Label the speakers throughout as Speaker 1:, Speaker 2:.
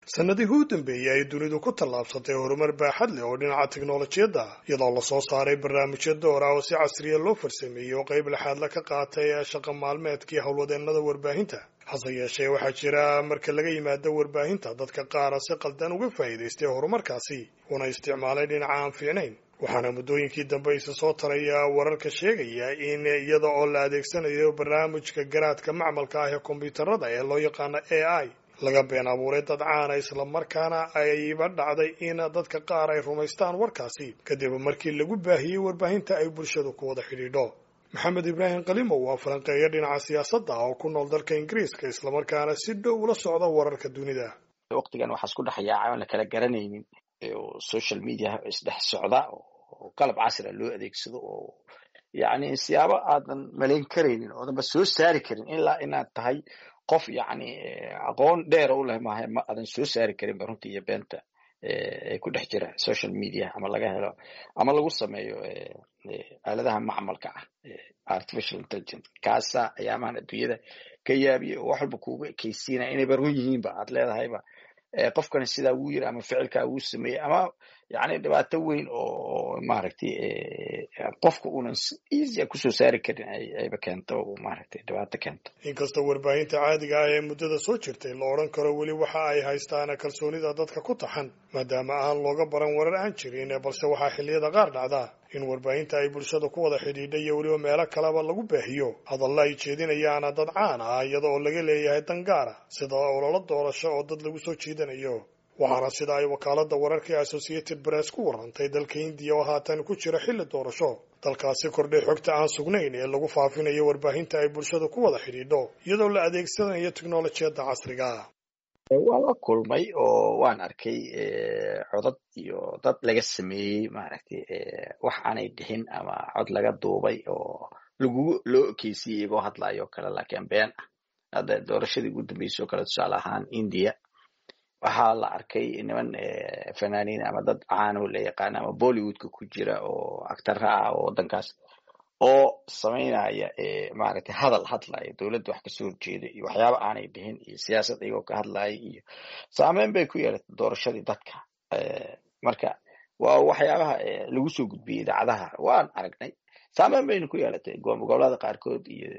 Speaker 1: sanadihii u dambeeyay ay dunidu ku tallaabsatay horumar baaxad leh oo dhinaca tiknoolajiyadda iyadoo la soo saaray barnaamijyo door ah oo si casriya loo farsameeyey oo qayb lixaad la ka qaatay shaqa maalmeedkii howlwadeennada warbaahinta hase yeeshee waxaa jira marka laga yimaado warbaahinta dadka qaara si qaldan uga faa'iidaystay horumarkaasi una isticmaalay dhinaca aan fiicnayn waxaana muddooyinkii dambe isa soo taraya wararka sheegaya in iyada oo la adeegsanayo barnaamijka garaadka macmalka ah ee kombiyuutarada ee loo yaqaano AI laga been abuuray dad caana isla markaana ayba dhacday in dadka qaar ay rumaystaan warkaasi kadib markii lagu baahiyey warbaahinta ay bulshadu ku wada xidhiidho maxamed ibraahim qalimo waa falanqeeya dhinaca siyaasadda oo ku nool dalka ingiriiska isla markaana si dhow ula socda wararka dunida
Speaker 2: waqtigan waxaa isku dhaxaya aan la kala garanaynin oo social media isdhex socda oo qalab casri loo adeegsado oo yani siyaabo aadan malayn karaynin oo dhanba soo saari karin ilaa inaad tahay qof yani aqoon dheer u leh maaha ma aadan soo saari karin runta iyo beenta ee ku dhex jira social media ama laga helo ama lagu sameeyo aaladaha macmalka ah artificial intelligence kaasa ayaamaan adduunyada ka yaabiyo wax walba kuugu ekaysiinaya inay run yihiin ba aad leedahayba qofkan sidaa wuu yiri ama ficilkaa wuu sameeyey ama yani dhibaato weyn oo maaragtay qofka uunan easy kusoo saari karin ayba keento maaragtay dhibaato keento
Speaker 1: inkastoo warbaahinta caadiga ah ee muddada soo jirtay la odhan karo weli waxa ay haystaan kalsoonida dadka ku taxan maadaama aan looga baran warar aan jirin balse waxaa xilliyada qaar dhacdaa in warbaahinta ay bulshada ku wada xidhiidha iyo weliba meelo kaleba lagu baahiyo hadalla ay jeedinayaana dad caan ah iyada oo laga leeyahay dan gaara sida ololo doorasho oo dad lagu soo jiidanayo waxaana sida ay wakaaladda wararka ee Associated Press ku warantay dalka Hindiya oo haatan ku jira xilli doorasho dalkaasi kordhay xogta aan sugnayn ee lagu faafinayo warbaahinta ay bulshada ku wada xidhiidho iyadoo la adeegsanayo tiknoolajiyadda casriga ah
Speaker 2: waan la kulmay oo waan arkay codad iyo dad laga sameeyey maaragtay wax aanay dhixin ama cod laga duubay oo loo ekeysiyey iyagoo hadlayo kale laakiin been ah hadda doorashadii ugu dambeysay oo kale tusaale ahaan India waxaa la arkay niman fanaaniin ama dad caan oo la yaqaan ama Bollywoodka ku jira oo actor ah oo wadankaas oo sameynaya maaragtay hadlaya dawladda wax ka soo horjeeda iyo waxyaabo aanay dhihin iyo siyaasad iyagoo ka hadlaya iyo saameyn bay ku yeelatay doorashadii dadka marka waa waxyaabaha lagu soo gudbiyay idaacadaha waan aragnay saameyn bayna ku yeelatay gobollada qaarkood iyo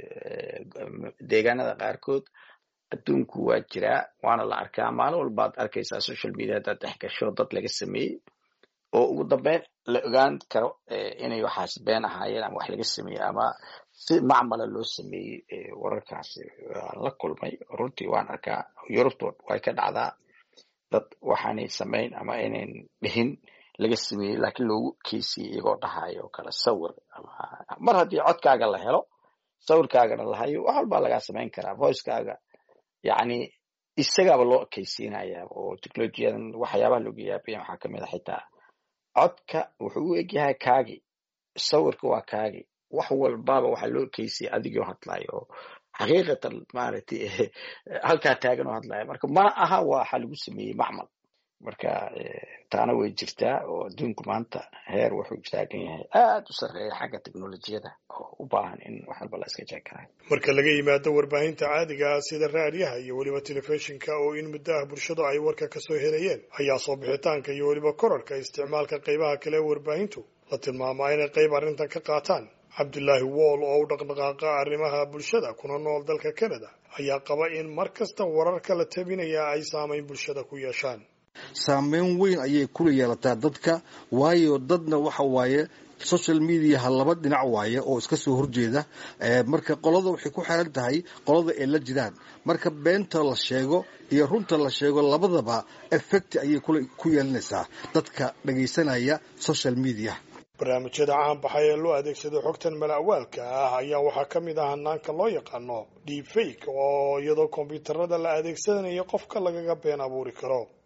Speaker 2: deegaanada qaarkood adduunku waa jiraa waana la arkaa maalin walba aad arkaysaa social media hadaad dhex gasho dad laga sameeyey oo ugu dambeyn la ogaan karo inay waxaas been ahaayeen ama wax laga sameeyey ama si macmala loo sameeyey wararkaasi waan la kulmay runtii waan arkaa Yurubta way ka dhacdaa dad waxaanay sameyn ama inayn dhihin laga sameeyey laakiin loogu keysiyey iyagoo dhahayo kala sawir ama mar haddii codkaaga la helo sawirkaagana la hayo wax walba laga sameyn karaa voice-kaaga يعني isagaba loo ekaysiinaya oo teknolojiyadan waxyaabaha loo yaabay waxa kamid ah xitaa codka wuxuu u egyahay kaagi sawirka waa kaagi wax walba waxa loo ekeysiyay adigoo hadlayo xaqiiqatan maaragtay halka taagan oo hadlayo marka ma aha waxa lagu sameeyay macmal marka taana way jirtaa oo adduunku maanta heer wuxuu taagan yahay aad u sareeya xagga teknolojiyada oo u baahan in wax walba la iska jeekaro
Speaker 1: marka laga yimaado warbaahinta caadiga ah sida raadiyaha iyo waliba telefishinka oo in muddo ah bulshadu ay warka ka soo helayeen ayaa soo bixitaanka iyo waliba kororka isticmaalka qaybaha kale ee warbaahintu la tilmaamay inay qayb arrintan ka qaataan Abdullahi Wall oo dhaqdhaqaaqa arrimaha bulshada kuna nool dalka Canada ayaa qaba in markasta wararka la tabinaya ay saameyn bulshada ku yeeshaan
Speaker 3: saameyn weyn ayay ku yeelataa dadka waayo dadna waxa waaye social media laba dhinac waaye oo iska soo horjeeda marka qolada waxay ku xiran tahay qolada ay la jiraan marka beenta la sheego iyo runta la sheego labadaba effect ayay ku yeelanaysaa dadka dhageysanaya social media
Speaker 1: barnaamijyada caan baxay ee loo adeegsado xogtan mala'waalka ah ayaa waxaa ka mid ah hanaanka loo yaqaano deepfake oo iyadoo kombiyuutarada la adeegsanayo qofka lagaga been abuuri karo